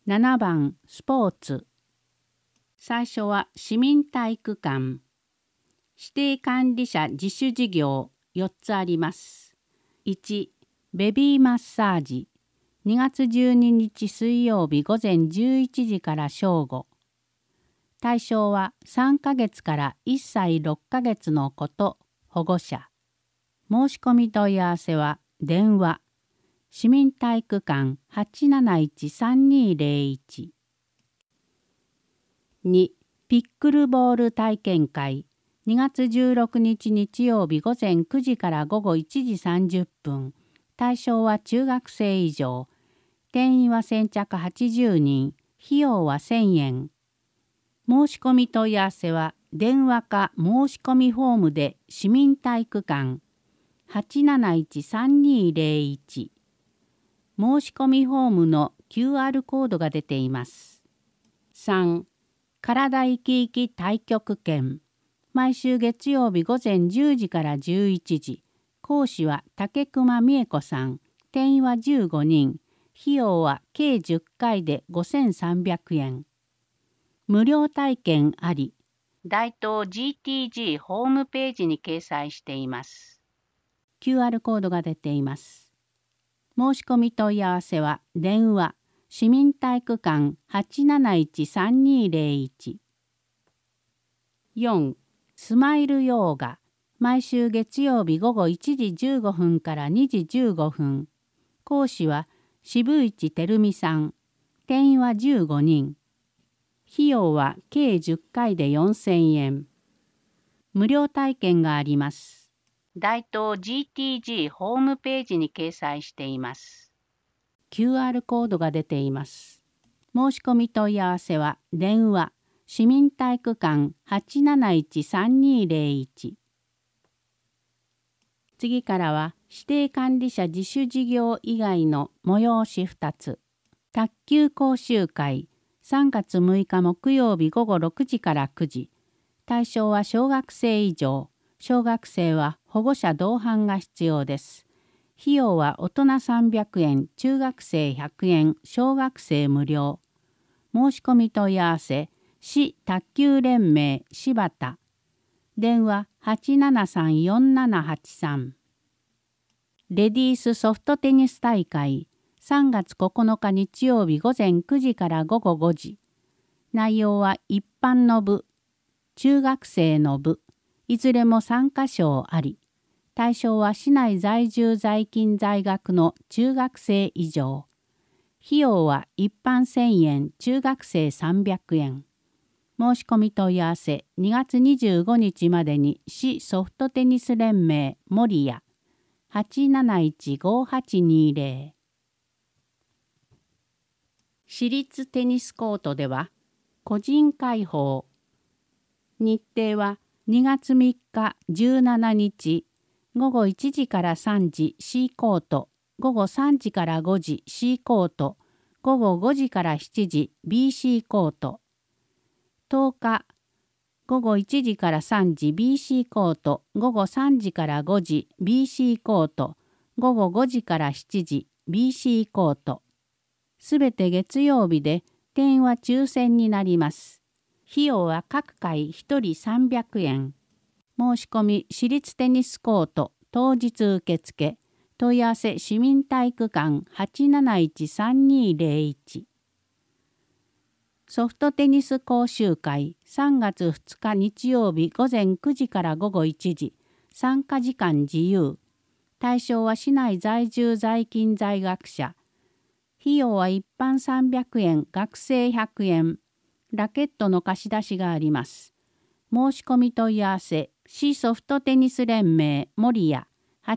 7番スポーツ。最初は市民体育館。指定管理者自主事業4つあります。1、ベビーマッサージ。2月12日水曜日午前11時から正午。対象は3ヶ月から1歳6ヶ月の子と保護者。申し込み問い合わせは電話。市民体育館 871-3201。2、ピックルボール体験会。2月16日日曜日午前9時から午後1時30分。対象は中学生以上。定員は先着80人。費用は1000円。申し込み問い合わせは電話か申し込みフォームで市民体育館 871-3201。申し込みフォームの QR コードが出ています。3、体生き生き太極拳。毎週月曜日午前10時から11時。講師は竹熊美恵子さん。定員は15人。費用は計10回で5300円。無料体験あり。大東 GTG ホームページに掲載しています。QR コードが出ています。申し込み問い合わせは電話。市民体育館 871-3201。4、スマイルヨーガ。毎週月曜日午後1時15分から2時15分。講師は渋市照美さん。定員は15人。費用は計10回で4000円。無料体験があります。大東 GTG ホームページに掲載しています。QR コードが出ています。申し込み問い合わせは電話。市民体育館 871-3201。次からは指定管理者自主事業以外の催し2つ。卓球講習会。3月6日木曜日午後6時から9時。対象は小学生以上。小学生は保護者同伴が必要です。費用は大人300円、中学生100円、小学生無料。申し込み問い合わせ、市卓球連盟柴田。電話873-4783。レディースソフトテニス大会。3月9日日曜日午前9時から午後5時。内容は一般の部、中学生の部、いずれも参加賞あり。対象は市内在住在勤在学の中学生以上。費用は一般1000円、中学生300円。申し込み問い合わせ2月25日までに市ソフトテニス連盟守谷 871-5820。私立テニスコートでは個人開放。日程は2月3日17日午後1時から3時 C コート、午後3時から5時 C コート、午後5時から7時 BC コート。10日午後1時から3時 BC コート、午後3時から5時 BC コート、午後5時から7時 BC コート。すべて月曜日で定員は抽選になります。費用は各回1人300円。申し込み私立テニスコート当日受付。問い合わせ市民体育館 871-3201。ソフトテニス講習会3月2日日曜日午前9時から午後1時。参加時間自由。対象は市内在住在勤在学者。費用は一般300円、学生100円。ラケットの貸し出しがあります。申し込み問い合わせ、市ソフトテニス連盟守谷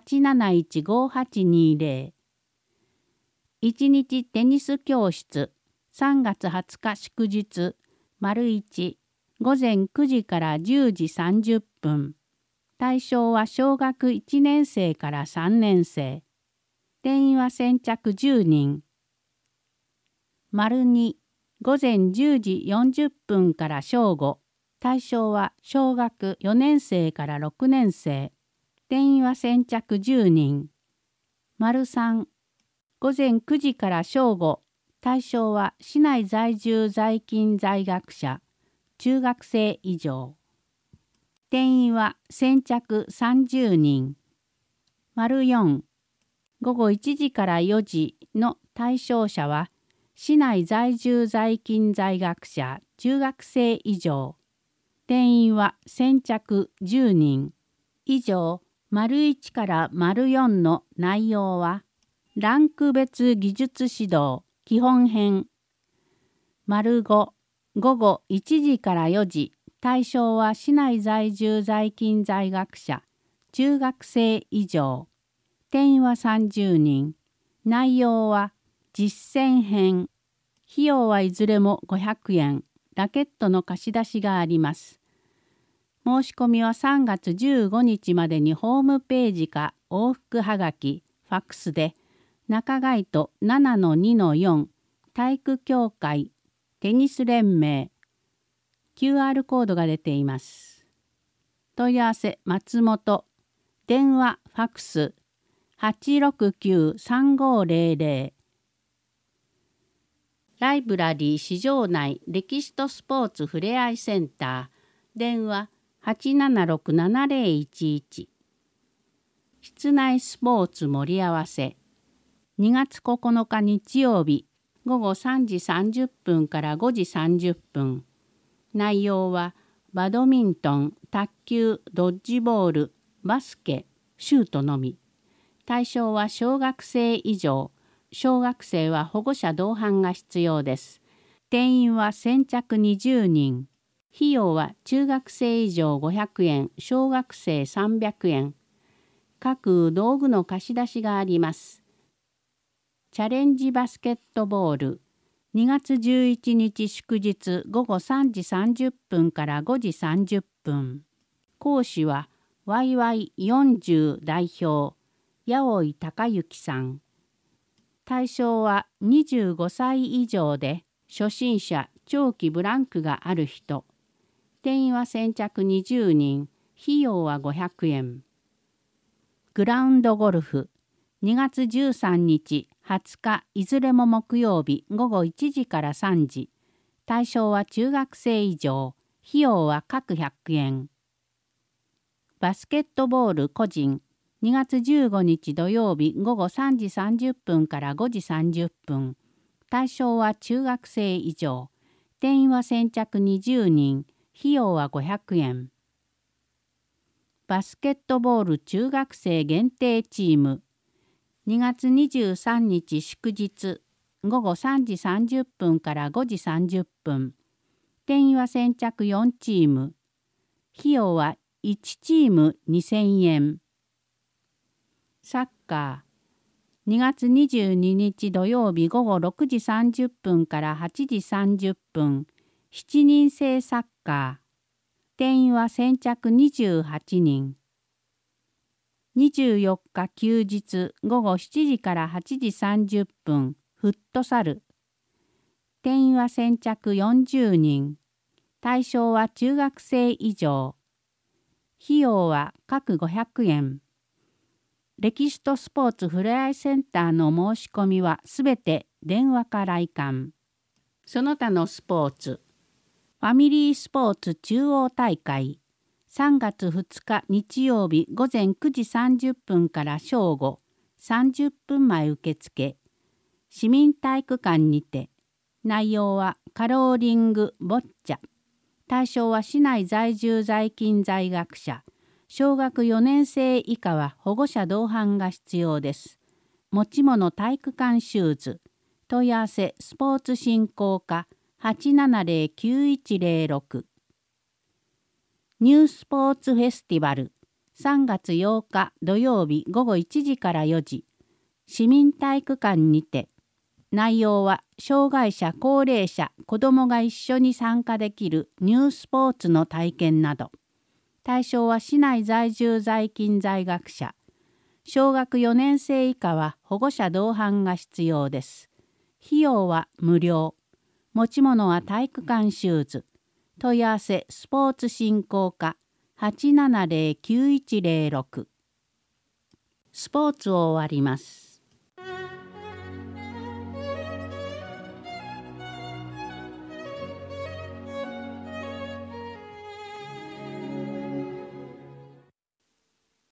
871-5820。一日テニス教室3月20日祝日、丸1、午前9時から10時30分。対象は小学1年生から3年生。定員は先着10人。丸2、午前10時40分から正午。対象は小学4年生から6年生。定員は先着10人。丸3、午前9時から正午。 対象は市内在住在勤在学者、中学生以上。定員は先着30人。4、午後1時から4時の対象者は、市内在住在勤在学者、中学生以上。定員は先着10人。以上、1から4の内容は、ランク別技術指導基本編。5、午後1時から4時。対象は市内在住在勤在学者、中学生以上。定員は30人。内容は実践編。費用はいずれも500円。ラケットの貸し出しがあります。申し込みは3月15日までにホームページか往復はがき、ファックスで中該都 7-2-4 体育協会テニス連盟QR コードが出ています。問い合わせ松本。電話ファックス 869-3500。ライブラリー市場内歴史とスポーツふれあいセンター。電話 876-7011。室内スポーツ盛り合わせ。2月9日日曜日午後3時30分から5時30分。内容はバドミントン、卓球、ドッジボール、バスケ、シュートのみ。対象は小学生以上。小学生は保護者同伴が必要です。定員は先着20人。費用は中学生以上500円、小学生300円。各道具の貸し出しがあります。チャレンジバスケットボール。2月11日祝日午後3時30分から5時30分。講師は YY40 代表、八尾隆之さん。対象は25歳以上で、初心者、長期ブランクがある人。定員は先着20人、費用は500円。グラウンドゴルフ。2月13日、20日、いずれも木曜日午後1時から3時。対象は中学生以上。費用は各100円。バスケットボール個人。2月15日土曜日午後3時30分から5時30分。対象は中学生以上。定員は先着20人。費用は500円。バスケットボール中学生限定チーム。2月23日祝日午後3時30分から5時30分。定員は先着4チーム。費用は1チーム2000円。サッカー。2月22日土曜日午後6時30分から8時30分。7人制サッカー。定員は先着28人。24日休日午後7時から8時30分。フットサル。定員は先着40人。対象は中学生以上。費用は各500円。歴史とスポーツふれあいセンターの申し込みはすべて電話か来館。その他のスポーツ。ファミリースポーツ中央大会。3月2日日曜日午前9時30分から正午30分前受付。市民体育館にて。内容はカローリング・ボッチャ。対象は市内在住在勤在学者。小学4年生以下は保護者同伴が必要です。持ち物体育館シューズ。問い合わせスポーツ振興課 870-9106。ニュースポーツフェスティバル。3月8日土曜日午後1時から4時。市民体育館にて。内容は障害者、高齢者、子どもが一緒に参加できるニュースポーツの体験など。対象は市内在住在勤在学者。小学4年生以下は保護者同伴が必要です。費用は無料。持ち物は体育館シューズ。問い合わせスポーツ振興課 870-9106。スポーツを終わります。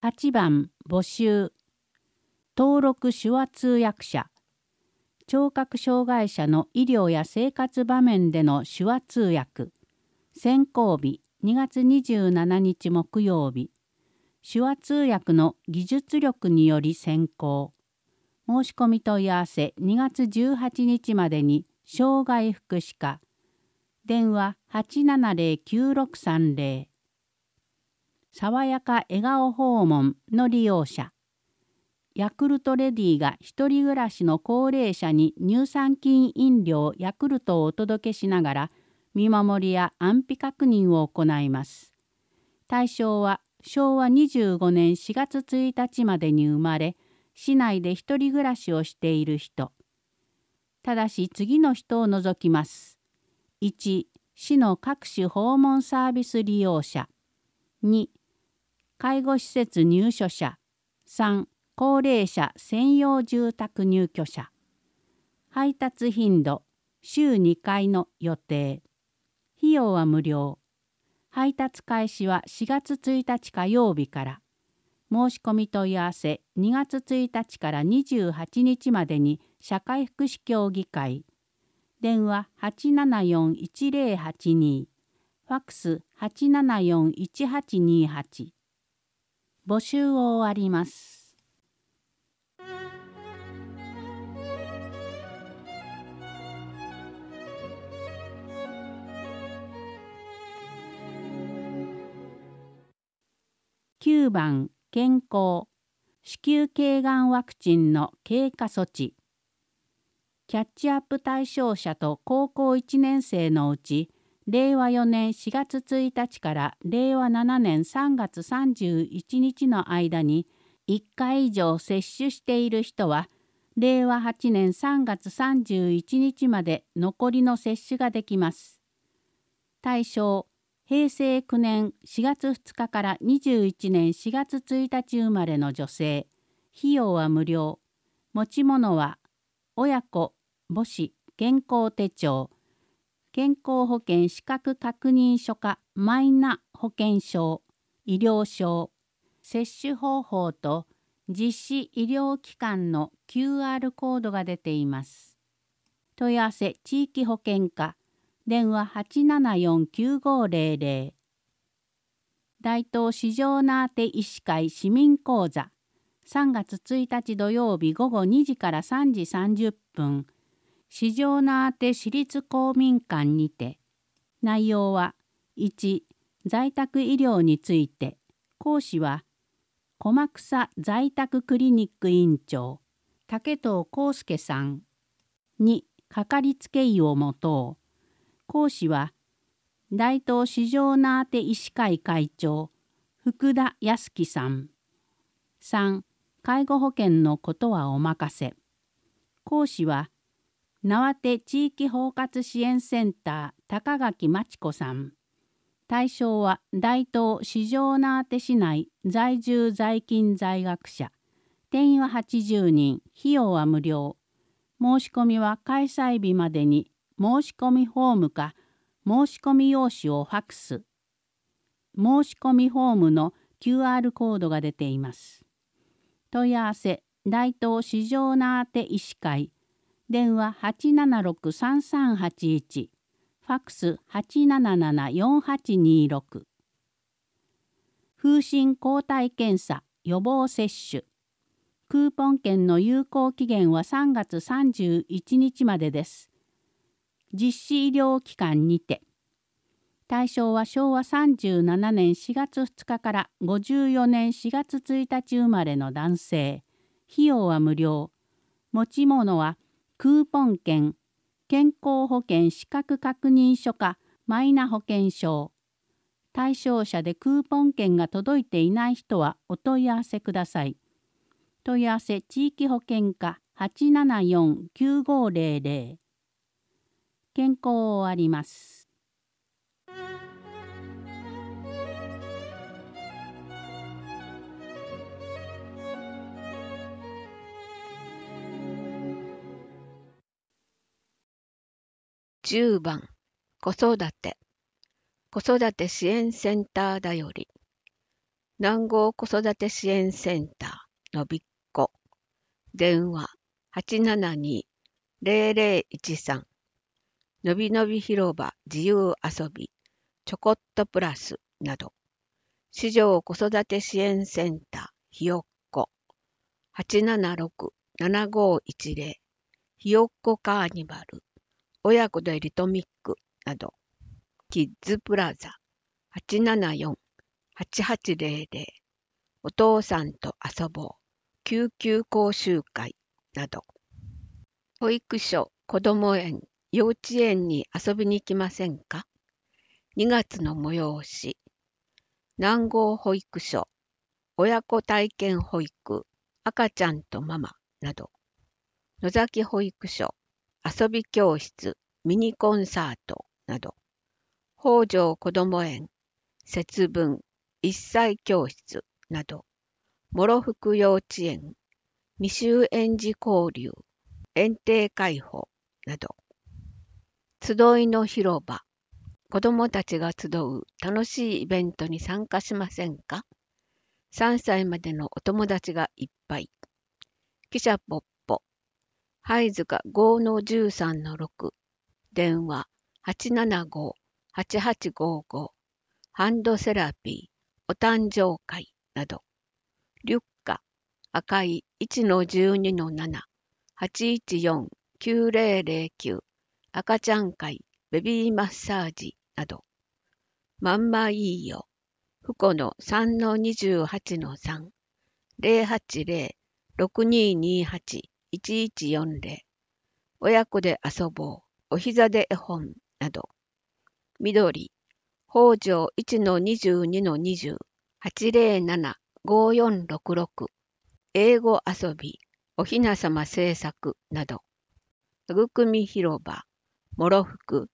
8番募集。登録手話通訳者。聴覚障害者の医療や生活場面での手話通訳。選考日2月27日木曜日。手話通訳の技術力により選考。申し込み問い合わせ2月18日までに障害福祉課。電話870-9630。爽やか笑顔訪問の利用者。ヤクルトレディが一人暮らしの高齢者に乳酸菌飲料ヤクルトをお届けしながら見守りや安否確認を行います。対象は昭和25年4月1日までに生まれ、市内で一人暮らしをしている人。ただし次の人を除きます。1、市の各種訪問サービス利用者。2、介護施設入所者。3、高齢者専用住宅入居者。配達頻度、週2回の予定。費用は無料。配達開始は4月1日火曜日から。申し込み問い合わせ2月1日から28日までに社会福祉協議会。電話874-1082。ファックス874-1828。募集を終わります。9番健康。子宮頸がんワクチンの経過措置。キャッチアップ対象者と高校1年生のうち、令和4年4月1日から令和7年3月31日の間に1回以上接種している人は、令和8年3月31日まで残りの接種ができます。対象、平成9年4月2日から21年4月1日生まれの女性。費用は無料。持ち物は、親子、母子、健康手帳、健康保険資格確認書かマイナ保険証、医療証、接種方法と実施医療機関の QR コードが出ています。問い合わせ地域保険課。電話874-9500。大東市場ナーテ医師会市民講座。3月1日土曜日午後2時から3時30分。市場ナーテ市立公民館にて。内容は1、在宅医療について。講師は駒草在宅クリニック院長竹藤康介さん。2、かかりつけ医を持とう。講師は大東市場ナーテ医師会会長福田康樹さん。3、介護保険のことはお任せ。講師は縄手地域包括支援センター高垣真知子さん。対象は大東市場ナーテ市内在住在勤在学者。定員は80人。費用は無料。申し込みは開催日までに申し込みフォームか申し込み用紙をファックス。申し込みフォームの QR コードが出ています。問い合わせ大東市場ナーテ医師会。電話876-3381。ファックス877-4826。風疹抗体検査予防接種。クーポン券の有効期限は3月31日までです。実施医療機関にて。対象は昭和37年4月2日から54年4月1日生まれの男性。費用は無料。持ち物はクーポン券、健康保険資格確認書かマイナ保険証。対象者でクーポン券が届いていない人はお問い合わせください。問い合わせ地域保険課874-9500。健康を終わります。 10番子育て支援センターだより。 南郷子育て支援センターのびっこ。電話872-0013。のびのび広場自由遊びちょこっとプラスなど。市場子育て支援センターひよっこ。876-7510。ひよっこカーニバル。親子でリトミックなど。キッズプラザ874-8800。お父さんと遊ぼう救急講習会など。保育所、こども園、幼稚園に遊びに来ませんか？ 2 月の催し。南郷保育所、親子体験保育、赤ちゃんとママなど。野崎保育所、遊び教室、ミニコンサートなど。北条こども園、節分、一歳教室など。諸福幼稚園、未就園児交流、園庭開放など。集いの広場、子どもたちが集う楽しいイベントに参加しませんか？ 3 歳までのお友達がいっぱい。汽車ぽっぽ、はいずか5-13-6、電話875-8855、ハンドセラピー、お誕生会など。リュッカ、赤い1-12-7、814-9009、赤ちゃん会、ベビーマッサージなど。まんまいいよ、ふこの3-28-3、080-6228-1140、親子で遊ぼう、お膝で絵本など。緑、北条1-22-20、807-5466、英語遊び、おひなさま制作など。はぐくみ広場、もろふく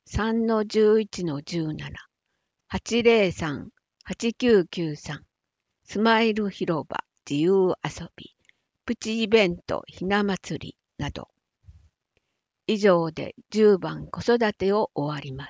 3-11-17、803-8993、スマイル広場自由遊び、プチイベントひな祭りなど。以上で10番子育てを終わります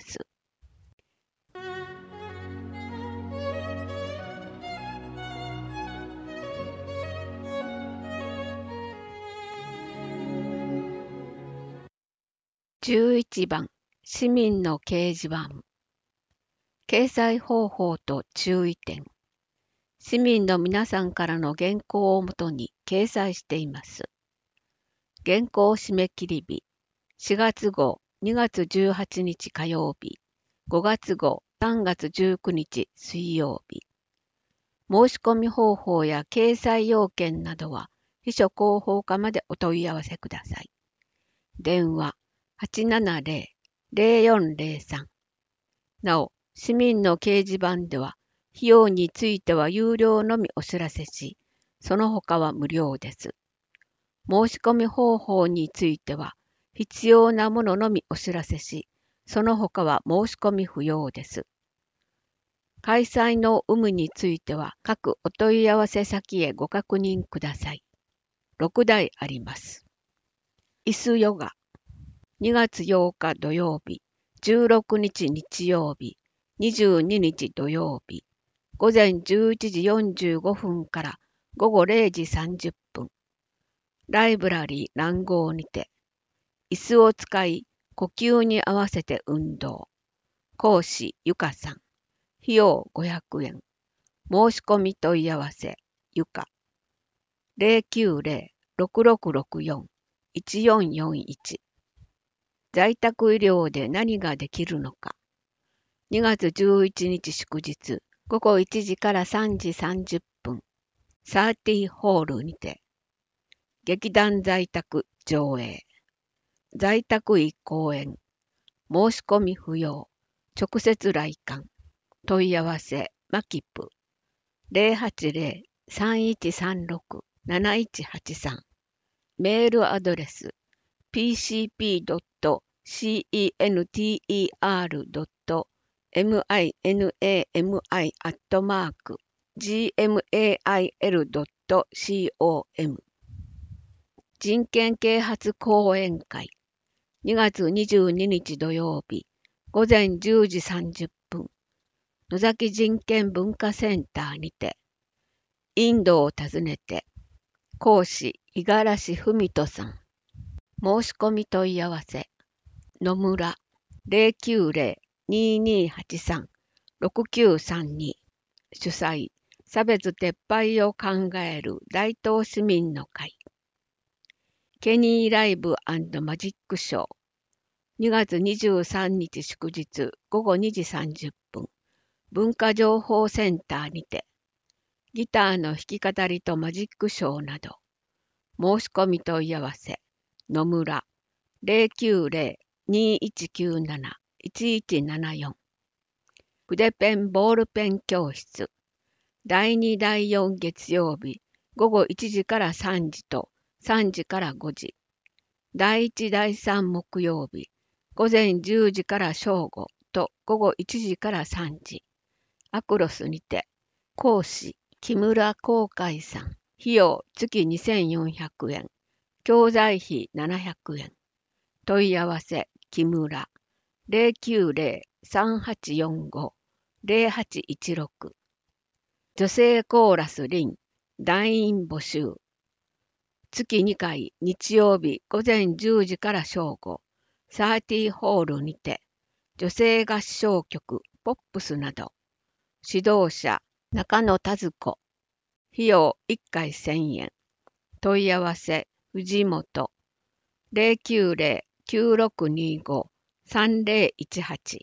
。11番市民の掲示板。掲載方法と注意点。市民の皆さんからの原稿をもとに掲載しています。原稿締め切り日、4月号2月18日火曜日、5月号3月19日水曜日。申し込み方法や掲載要件などは秘書広報課までお問い合わせください。電話870-0403。なお、市民の掲示板では費用については有料のみお知らせし、その他は無料です。申し込み方法については必要なもののみお知らせし、その他は申し込み不要です。開催の有無については各お問い合わせ先へご確認ください。6台あります。椅子ヨガ。2月8日土曜日、16日日曜日、22日土曜日、午前11時45分から午後0時30分。ライブラリー南郷にて、椅子を使い、呼吸に合わせて運動。講師ゆかさん。費用500円。申し込み問い合わせ、ゆか。090-6664-1441。在宅医療で何ができるのか。2月11日祝日、午後1時から3時30分。30ホールにて。劇団在宅上映。在宅医講演。申し込み不要。直接来館。問い合わせ、マキプ。080-3136-7183。メールアドレス、pcp.center.minami@gmail.com。人権啓発講演会。2月22日土曜日、午前10時30分。野崎人権文化センターにて、 インドを訪ねて、講師五十嵐文人さん。申し込み問い合わせ。野村 090-2283-6932 主催、差別撤廃を考える大東市民の会。ケニーライブ&マジックショー。2月23日祝日午後2時30分。文化情報センターにて、ギターの弾き語りとマジックショーなど、申し込み問い合わせ、野村 090-2197-1174 筆ペンボールペン教室、第2第4月曜日午後1時から3時と3時から5時、第1第3木曜日午前10時から正午と午後1時から3時、アクロスにて、講師木村光海さん、費用月2400円、教材費700円。問い合わせ木村 090-3845-0816 女性コーラスリン団員募集。月2回日曜日午前10時から正午、30ホールにて、女性合唱曲ポップスなど、指導者中野田津子、費用1回1000円。問い合わせ藤本 090-9625-3018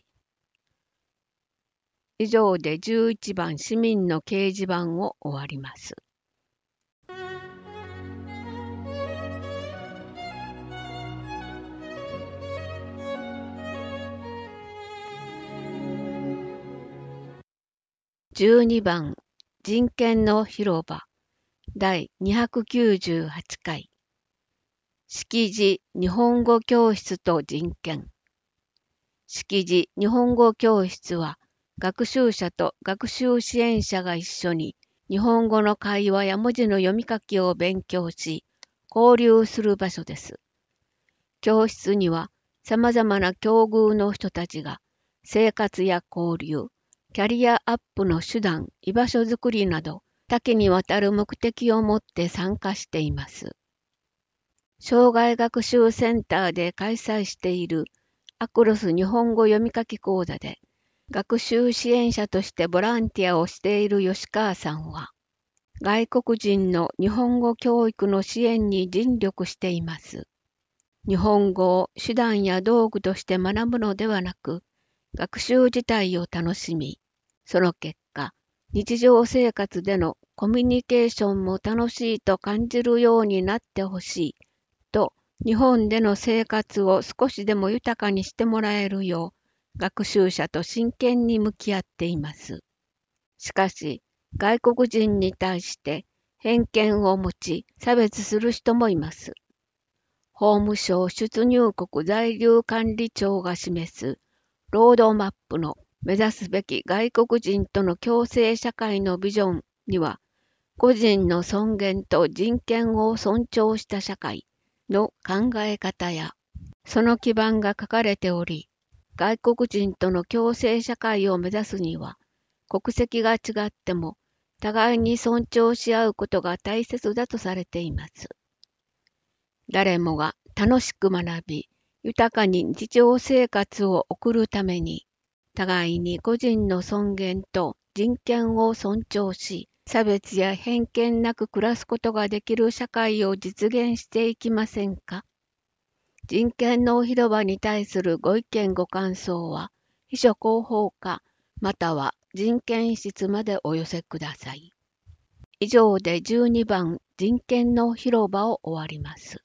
以上で11番市民の掲示板を終わります。12番人権の広場第298回式辞日本語教室と人権。式辞日本語教室は学習者と学習支援者が一緒に日本語の会話や文字の読み書きを勉強し交流する場所です。教室には様々な境遇の人たちが生活や交流、キャリアアップの手段、居場所づくりなど多岐にわたる目的を持って参加しています。障害学習センターで開催しているアクロス日本語読み書き講座で学習支援者としてボランティアをしている吉川さんは、外国人の日本語教育の支援に尽力しています。日本語を手段や道具として学ぶのではなく、学習自体を楽しみ、その結果、日常生活でのコミュニケーションも楽しいと感じるようになってほしいと、日本での生活を少しでも豊かにしてもらえるよう、学習者と真剣に向き合っています。しかし、外国人に対して偏見を持ち差別する人もいます。法務省出入国在留管理庁が示すロードマップの目指すべき外国人との共生社会のビジョンには、個人の尊厳と人権を尊重した社会の考え方や、その基盤が書かれており、外国人との共生社会を目指すには、国籍が違っても互いに尊重し合うことが大切だとされています。誰もが楽しく学び、豊かに日常生活を送るために、互いに個人の尊厳と人権を尊重し、差別や偏見なく暮らすことができる社会を実現していきませんか？人権の広場に対するご意見ご感想は、秘書広報課または人権室までお寄せください。以上で12番人権の広場を終わります。